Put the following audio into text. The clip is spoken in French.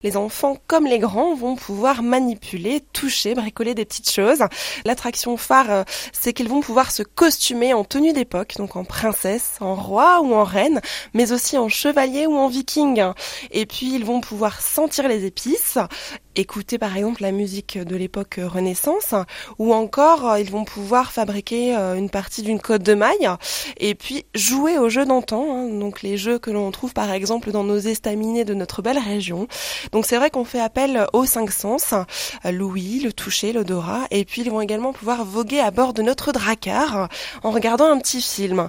Les enfants comme les grands vont pouvoir manipuler, toucher, bricoler des petites choses. L'attraction phare, c'est qu'ils vont pouvoir se costumer en tenue d'époque, donc en princesse, en roi ou en reine, mais aussi en chevalier ou en viking. Et puis ils vont pouvoir sentir les épices, écouter par exemple la musique de l'époque Renaissance, ou encore ils vont pouvoir fabriquer une partie d'une cotte de maille, et puis jouer aux jeux d'antan, donc les jeux que l'on trouve par exemple dans nos estaminets de notre belle région. Donc c'est vrai qu'on fait appel aux 5 sens, l'ouïe, le toucher, l'odorat, et puis ils vont également pouvoir voguer à bord de notre drakkar en regardant un petit film.